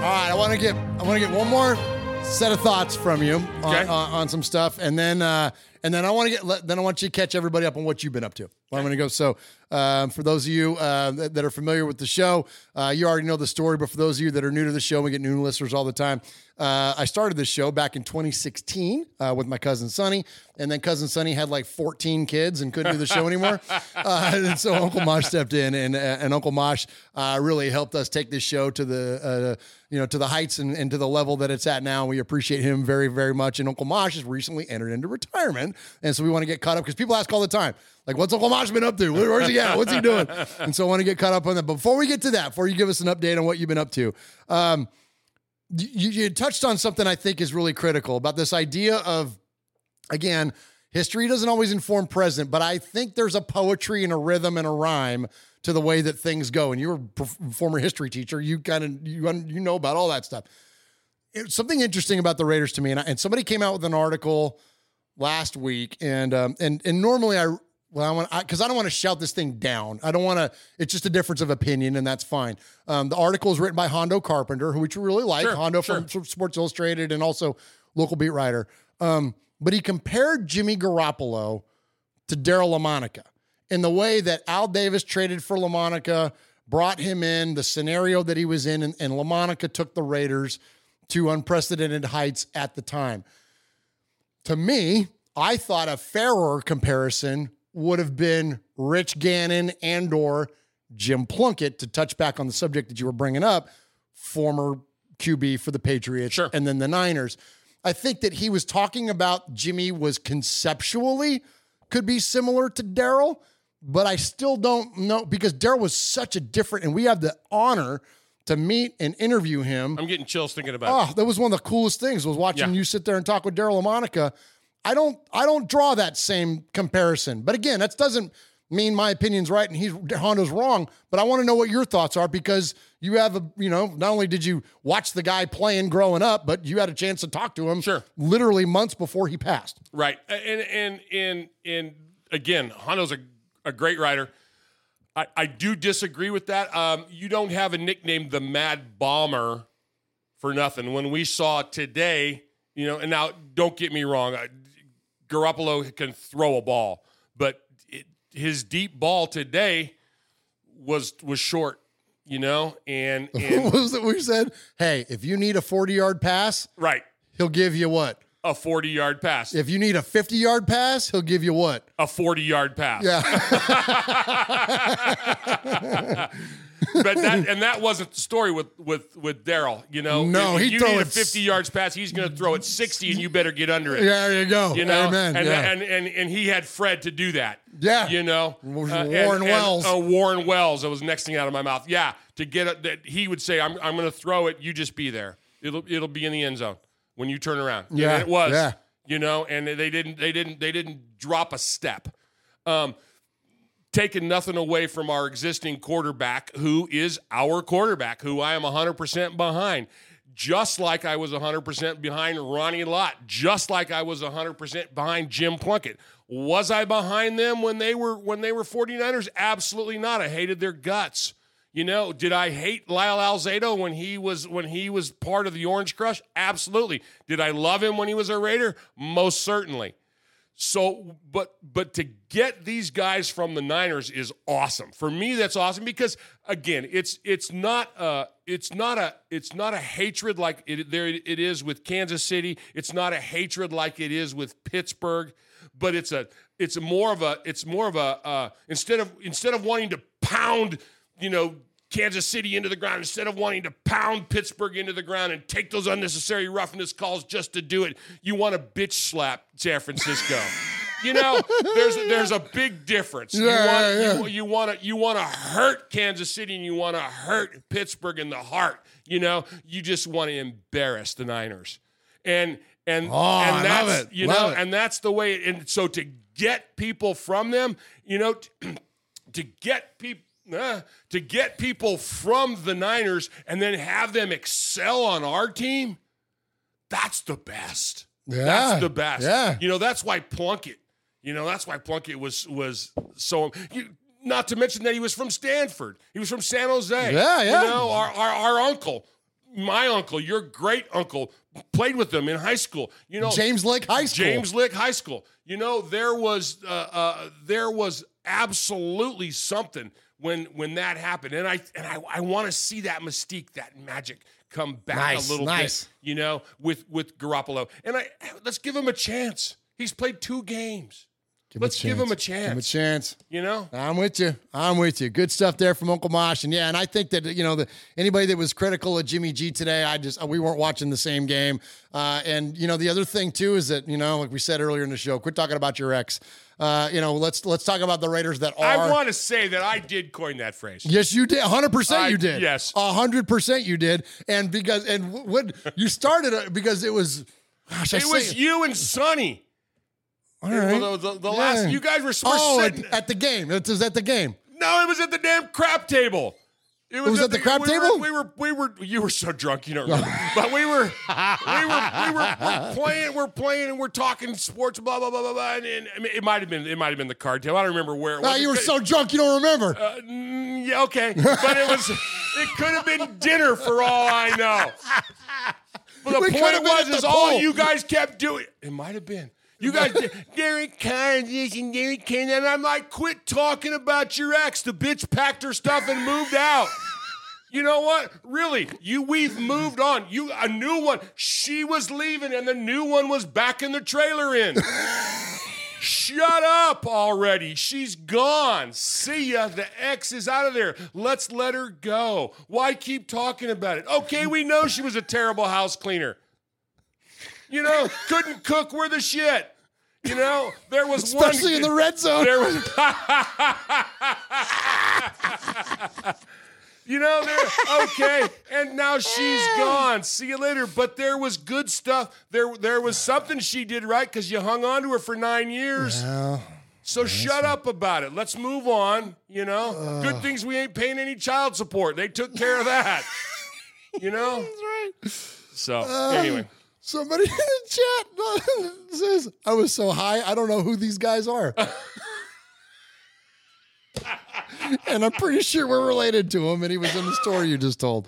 right, I want to get I want to get one more set of thoughts from you on, Okay. on, on some stuff, and then uh, and then I want to get let- then I want you to catch everybody up on what you've been up to. Where I'm going to go. So, um, for those of you uh, that, that are familiar with the show, uh, you already know the story. But for those of you that are new to the show, we get new listeners all the time. Uh, I started this show back in twenty sixteen uh, with my cousin Sonny, and then cousin Sonny had like fourteen kids and couldn't do the show anymore. Uh, and so Uncle Mosh stepped in, and and Uncle Mosh uh, really helped us take this show to the uh, you know to the heights and, and to the level that it's at now. We appreciate him very very much. And Uncle Mosh has recently entered into retirement, and so we want to get caught up because people ask all the time, like, what's Uncle Mosh been up to? Where, where's he at? What's he doing? And so I want to get caught up on that. But before we get to that, before you give us an update on what you've been up to, um, you, you touched on something I think is really critical about this idea of, again, history doesn't always inform present, but I think there's a poetry and a rhythm and a rhyme to the way that things go. And you're a former history teacher. You kind of, you, you know about all that stuff. It, something interesting about the Raiders to me, and, I, and somebody came out with an article last week, and um, and and normally I, well, I want, because I, I don't want to shout this thing down. I don't want to, it's just a difference of opinion, and that's fine. Um, the article is written by Hondo Carpenter, who we really like, Sure, Hondo sure. from Sports Illustrated and also local beat writer. Um, but he compared Jimmy Garoppolo to Daryl LaMonica in the way that Al Davis traded for LaMonica, brought him in, the scenario that he was in, and, and LaMonica took the Raiders to unprecedented heights at the time. To me, I thought a fairer comparison would have been Rich Gannon and or Jim Plunkett, to touch back on the subject that you were bringing up, former Q B for the Patriots Sure. and then the Niners. I think that he was talking about Jimmy was conceptually could be similar to Daryl, but I still don't know, because Daryl was such a different, and we have the honor to meet and interview him. I'm getting chills thinking about Oh, that was one of the coolest things, was watching Yeah. you sit there and talk with Daryl LaMonica. I don't I don't draw that same comparison. But again, that doesn't mean my opinion's right and he's Hondo's wrong, but I want to know what your thoughts are, because you have a, you know, not only did you watch the guy playing growing up, but you had a chance to talk to him Sure. literally months before he passed. it. Right. And and and and again, Hondo's a, a great writer. I, I do disagree with that. Um, you don't have a nickname, the Mad Bomber, for nothing. When we saw today, you know, and now don't get me wrong, I, Garoppolo can throw a ball, but it, his deep ball today was was short, you know, and, and What was it we said? Hey, if you need a forty-yard pass, right, he'll give you what? a forty-yard pass. If you need a fifty-yard pass, he'll give you what? A forty-yard pass. Yeah. But that and that wasn't the story with with with Daryl. You know, No, if he'd you throw need a it fifty yards pass, he's going to throw it sixty, and you better get under it. Yeah, there you go. You know, Amen. and, yeah. and and and he had Fred to do that. Yeah. you know, Warren Uh, and- and- Wells. uh, Warren Wells. That was the next thing out of my mouth. Yeah, to get it, that he would say, "I'm I'm going to throw it. You just be there. It'll it'll be in the end zone when you turn around." Yeah, and it was. yeah. You know, and they didn't they didn't they didn't drop a step. Um, taking nothing away from our existing quarterback, who is our quarterback, who I am one hundred percent behind. Just like I was one hundred percent behind Ronnie Lott, just like I was one hundred percent behind Jim Plunkett. Was I behind them when they were when they were 49ers? Absolutely not. I hated their guts. You know, did I hate Lyle Alzado when he was when he was part of the Orange Crush? Absolutely. Did I love him when he was a Raider? Most certainly. So, but but to get these guys from the Niners is awesome. For me, that's awesome because again, it's it's not a it's not a it's not a hatred like it there it is with Kansas City. It's not a hatred like it is with Pittsburgh, but it's a it's a more of a it's more of a uh, instead of instead of wanting to pound, you know, Kansas City into the ground, instead of wanting to pound Pittsburgh into the ground and take those unnecessary roughness calls just to do it, you want to bitch slap San Francisco. You know, there's there's a big difference. Yeah, you want yeah, yeah. you, you want to you want to hurt Kansas City and you want to hurt Pittsburgh in the heart. You know, you just want to embarrass the Niners, and and Oh, I and love that's it. you Love know, it. and that's the way. And so to get people from them, you know, t- to get people. Uh, to get people from the Niners and then have them excel on our team, that's the best. Yeah, That's the best. yeah. You know, that's why Plunkett, you know, that's why Plunkett was was so you, not to mention that he was from Stanford. He was from San Jose. Yeah, yeah. You know, our our, our uncle, my uncle, your great uncle, played with them in high school. You know, James Lick High School. James Lick High School. You know, there was uh, uh, there was absolutely something when when that happened, and I and I, I want to see that mystique, that magic come back nice, a little nice. bit. You know, with with Garoppolo, and I let's give him a chance. He's played two games. Give Let's give him a chance. Give him a chance. You know? I'm with you. I'm with you. Good stuff there from Uncle Mosh. And yeah, and I think that, you know, the, anybody that was critical of Jimmy G today, I just, we weren't watching the same game. Uh, and, you know, the other thing too is that, you know, like we said earlier in the show, quit talking about your ex. Uh, you know, let's let's talk about the Raiders that are. I want to say that I did coin that phrase. Yes, you did. one hundred percent I, you did. Yes. one hundred percent you did. And because, and what, you started it because it was, gosh, I it was say, you and Sonny. All right. Well, the, the, the Yeah. last, you guys were, were oh, sitting. at, at the game. It was at the game. No, it was at the damn crap table. It was, was at the crap we table? Were, we were, we were, you were so drunk, you don't remember. But we were, we were, we were, we're playing, we're playing, and we're talking sports, blah blah blah blah blah. And, and I mean, it might have been, it might have been the card table. I don't remember where it was. No, you were so drunk you don't remember. Uh, mm, yeah, okay, but it was, it could have been dinner for all I know. But the We could point have been was, at is the all pool. you guys kept doing. It might have been. You guys did Derek Carr this and Derek Carr that. And I'm like, quit talking about your ex. The bitch packed her stuff and moved out. You know what? Really, you we've moved on. You a new one. She was leaving, and the new one was back in the trailer in. Shut up already. She's gone. See ya. The ex is out of there. Let's let her go. Why keep talking about it? Okay, we know she was a terrible house cleaner. You know, couldn't cook worth a shit. You know, there was Especially one. Especially in the red zone. There was. You know, there. Okay, and now she's gone. See you later. But there was good stuff. There, there was something she did right because you hung on to her for nine years. Well, so shut up about it. Let's move on. You know, uh, good things we ain't paying any child support. They took care of that. You know. That's right. So uh, anyway. Somebody in the chat says, I was so high, I don't know who these guys are. And I'm pretty sure we're related to him, and he was in the story you just told.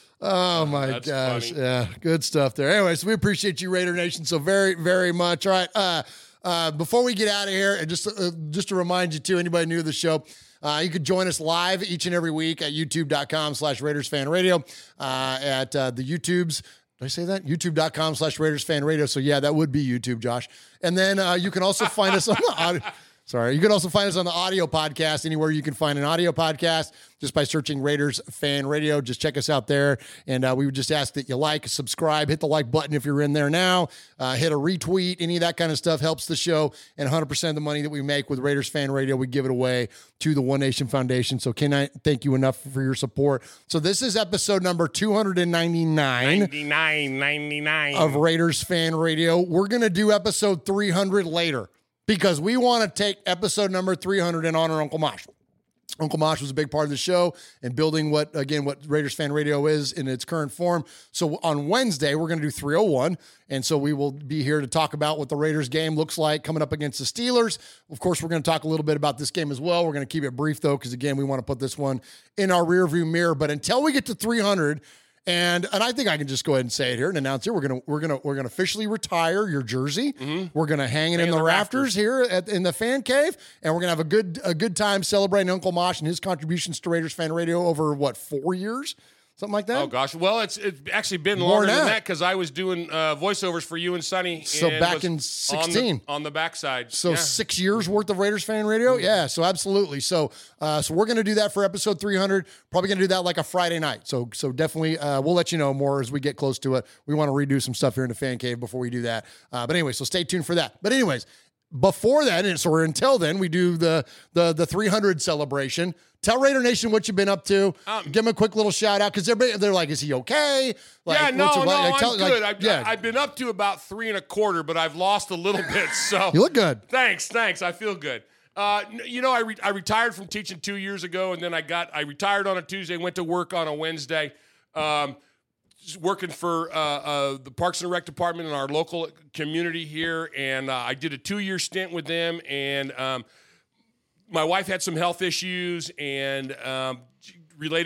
Oh, my That's gosh. funny. Yeah, good stuff there. Anyways, we appreciate you, Raider Nation, so very, very much. All right, uh, uh, before we get out of here, and just, uh, just to remind you, too, anybody new to the show, Uh, you could join us live each and every week at youtube.com slash Raiders Fan Radio, uh, at uh, the YouTubes. Did I say that? YouTube.com slash Raiders Fan Radio. So, yeah, that would be YouTube, Josh. And then uh, you can also find us on the audio. Sorry. You can also find us on the audio podcast, anywhere you can find an audio podcast, just by searching Raiders Fan Radio. Just check us out there. And uh, we would just ask that you like, subscribe, hit the like button if you're in there now, uh, hit a retweet, any of that kind of stuff helps the show. And one hundred percent of the money that we make with Raiders Fan Radio, we give it away to the One Nation Foundation. So can I thank you enough for your support. So this is episode number two ninety-nine. ninety-nine, ninety-nine. Of Raiders Fan Radio. We're going to do episode three hundred later, because we want to take episode number three hundred and honor Uncle Mosh. Uncle Mosh was a big part of the show and building what, again, what Raiders Fan Radio is in its current form. So on Wednesday, we're going to do three oh one. And so we will be here to talk about what the Raiders game looks like coming up against the Steelers. Of course, we're going to talk a little bit about this game as well. We're going to keep it brief, though, because, again, we want to put this one in our rearview mirror. But until we get to three hundred, And and I think I can just go ahead and say it here and announce it. We're gonna we're gonna we're gonna officially retire your jersey. Mm-hmm. We're gonna hang it hang in the, the rafters, rafters here at in the fan cave, and we're gonna have a good a good time celebrating Uncle Mosh and his contributions to Raiders Fan Radio over what four years, something like that. Oh gosh, well it's it's actually been More longer than than that. that because I was doing uh, voiceovers for you and Sonny. So and back was in sixteen on the, on the backside. So yeah. six years worth of Raiders Fan Radio? Yeah, so absolutely. So uh, so we're going to do that for episode three hundred. Probably going to do that like a Friday night. So so definitely uh, we'll let you know more as we get close to it. We want to redo some stuff here in the fan cave before we do that. Uh, but anyway, so stay tuned for that. But anyways, before that, and so until then, we do the the the three hundred celebration. Tell Raider Nation what you've been up to. Um, Give them a quick little shout out because they're they're like, is he okay? Like, yeah, no, what's no, your, like, I'm tell, good. like, I've, yeah. I've been up to about three and a quarter, but I've lost a little bit. So You look good. Thanks, thanks. I feel good. Uh, you know, I re- I retired from teaching two years ago, and then I got I retired on a Tuesday, went to work on a Wednesday, um, just working for uh, uh, the Parks and Rec department in our local community here, and uh, I did a two year stint with them, and um, my wife had some health issues and um, related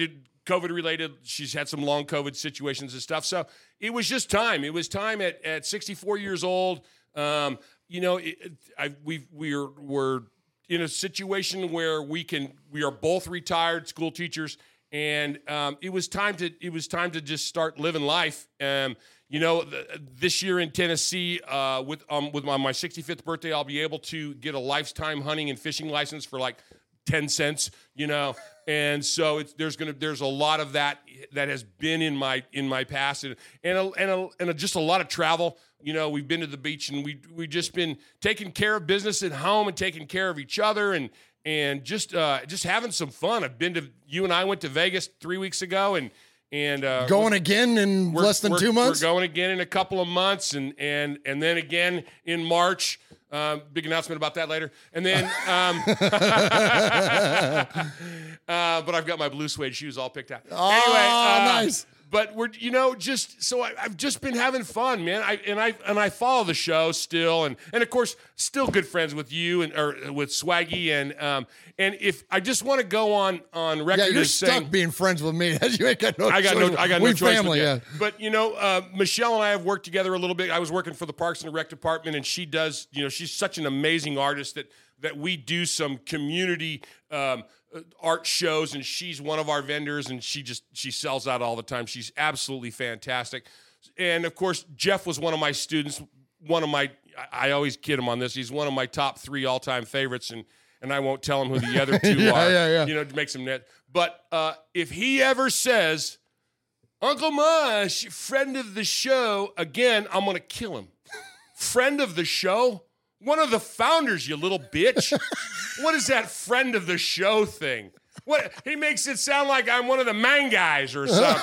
COVID related. She's had some long COVID situations and stuff. So it was just time. It was time at, at sixty-four years old. Um, you know, it, I, we we're we're in a situation where we can we are both retired school teachers, and um, it was time to it was time to just start living life. Um, you know, the, this year in Tennessee, uh, with um, with my, my sixty-fifth birthday, I'll be able to get a lifetime hunting and fishing license for like ten cents. You know, and so it's, there's gonna there's a lot of that that has been in my in my past, and and a, and, a, and a, just a lot of travel. You know, we've been to the beach, and we we just been taking care of business at home and taking care of each other, and and just uh, just having some fun. I've been to you and I went to Vegas three weeks ago, and and uh, going again in less than two months. We're going again in a couple of months, and and and then again in March. Um, big announcement about that later, and then. Um, uh, but I've got my blue suede shoes all picked out. Oh, anyway, uh, nice. But we're, you know, just so I, I've just been having fun, man. I and I and I follow the show still, and and of course, still good friends with you and or with Swaggy, and um and if I just want to go on on record, Yeah, you're as stuck saying, being friends with me. You ain't got no. I got choice. no, I got we no choice. family, with yeah. that. But you know, uh, Michelle and I have worked together a little bit. I was working for the Parks and Rec department, and she does. You know, she's such an amazing artist that that we do some community um, art shows, and she's one of our vendors, and she just she sells out all the time. She's absolutely fantastic. And of course, Jeff was one of my students. One of my I, I always kid him on this. He's one of my top three all time favorites, and. And I won't tell him who the other two yeah, are, yeah, yeah. you know, to make some net. But uh, if he ever says, Uncle Mosh, friend of the show, again, I'm going to kill him. Friend of the show? One of the founders, you little bitch. What is that friend of the show thing? What he makes it sound like I'm one of the man guys or something.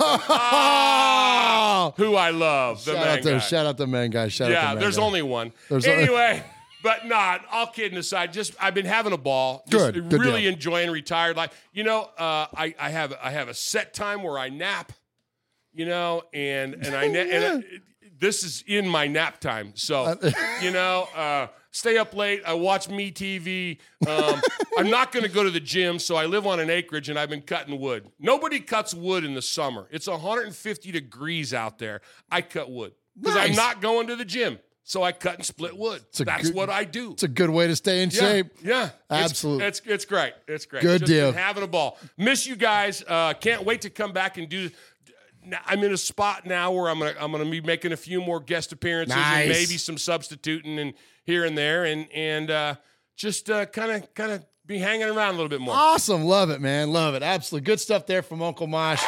Oh, who I love, the Shout man out to guy. shout out the man guy. Shout out Yeah, the man there's guy. only one. There's anyway. But not, all kidding aside, just I've been having a ball. Just Good, good really deal. enjoying retired life. You know, uh, I, I have I have a set time where I nap, you know, and and I na- and I, this is in my nap time. So, you know, uh, stay up late. I watch Me T V. Um, I'm not going to go to the gym, so I live on an acreage, and I've been cutting wood. Nobody cuts wood in the summer. It's one hundred fifty degrees out there. I cut wood because I'm Nice. not going to the gym. So I cut and split wood. a That's good- what I do. It's a good way to stay in Yeah, shape. yeah, Absolutely. It's, it's it's great. It's great. Good Just deal. been having a ball. Miss you guys. Uh, can't wait to come back and do. I'm in a spot now where I'm gonna I'm gonna be making a few more guest appearances Nice. and maybe some substituting and here and there and and uh, just kind of kind of be hanging around a little bit more. Awesome. Love it, man. Love it. Absolutely. Good stuff there from Uncle Mosh.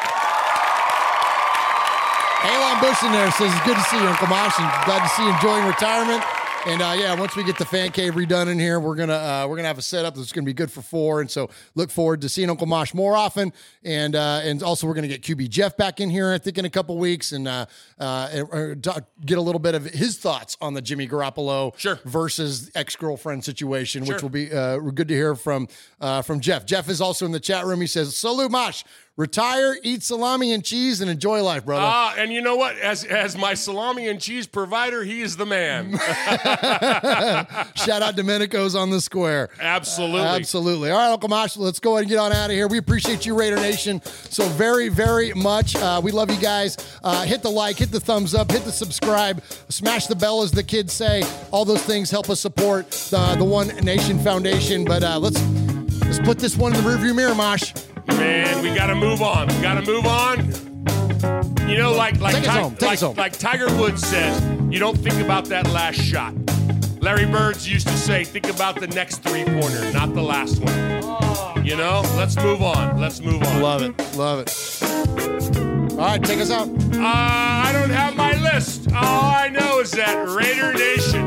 Elon Bush in there says it's good to see you, Uncle Mosh, and glad to see you enjoying retirement. And uh, yeah, once we get the fan cave redone in here, we're gonna uh, we're gonna have a setup that's gonna be good for four. And so look forward to seeing Uncle Mosh more often. And uh, and also we're gonna get Q B Jeff back in here, I think, in a couple weeks, and uh, uh, and, uh, get a little bit of his thoughts on the Jimmy Garoppolo Sure. versus ex girlfriend situation, which Sure. will be uh, good to hear from uh, from Jeff. Jeff is also in the chat room. He says, "Salute Mosh, retire, eat salami and cheese, and enjoy life, brother." Ah, and you know what? As as my salami and cheese provider, he is the man. Shout out Domenico's on the square. Absolutely. Absolutely. All right, Uncle Mosh, let's go ahead and get on out of here. We appreciate you, Raider Nation, so very, very much. Uh, we love you guys. Uh, hit the like, hit the thumbs up, hit the subscribe, smash the bell, as the kids say. All those things help us support the, the One Nation Foundation. But uh, let's let's put this one in the rearview mirror, Mosh. Man, we got to move on. We got to move on. You know, like like, Take us Ti- home. Take like, us home. like Tiger Woods says, you don't think about that last shot. Larry Birds used to say, think about the next three-pointer, not the last one. You know, let's move on. Let's move on. Love it. Love it. All right, take us out. Uh, I don't have my list. All I know is that Raider Nation.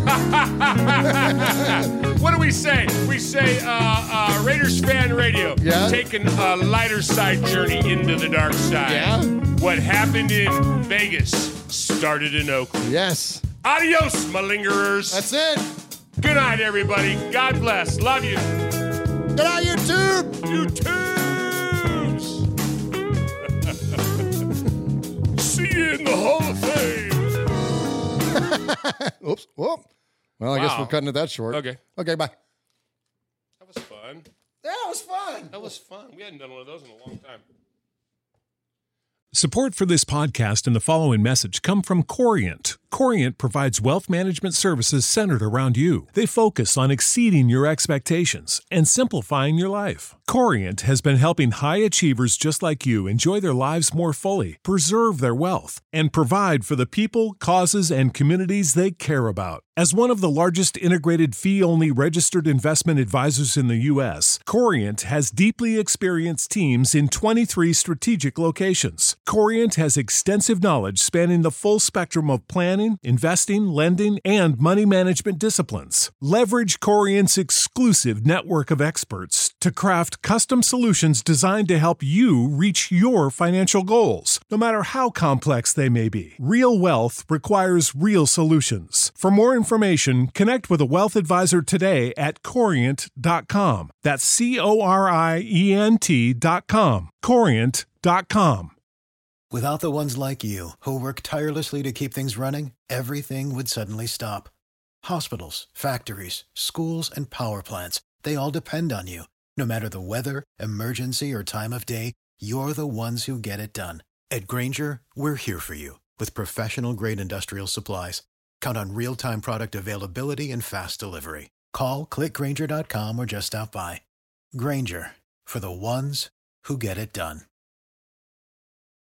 What do we say? We say uh, uh, Raiders Fan Radio. Yeah. Taking a lighter side journey into the dark side. Yeah. What happened in Vegas started in Oakland. Yes. Adios, my lingerers. That's it. Good night, everybody. God bless. Love you. Good night, YouTube. YouTubes. See you in the Hall of Fame. Oops. Whoop. Well, I guess Wow. we're cutting it that short. Okay. Okay, bye. That was fun. That was fun. That was fun. We hadn't done one of those in a long time. Support for this podcast and the following message come from Corient. Corient provides wealth management services centered around you. They focus on exceeding your expectations and simplifying your life. Corient has been helping high achievers just like you enjoy their lives more fully, preserve their wealth, and provide for the people, causes, and communities they care about. As one of the largest integrated fee-only registered investment advisors in the U S, Corient has deeply experienced teams in twenty-three strategic locations. Corient has extensive knowledge spanning the full spectrum of planning, investing, lending, and money management disciplines. Leverage Corient's exclusive network of experts to craft custom solutions designed to help you reach your financial goals, no matter how complex they may be. Real wealth requires real solutions. For more information, connect with a wealth advisor today at corient dot com. That's C O R I E N T dot com. corient dot com. Without the ones like you, who work tirelessly to keep things running, everything would suddenly stop. Hospitals, factories, schools, and power plants, they all depend on you. No matter the weather, emergency, or time of day, you're the ones who get it done. At Grainger, we're here for you with professional-grade industrial supplies. Count on real-time product availability and fast delivery. Call, click Grainger dot com, or just stop by. Grainger, for the ones who get it done.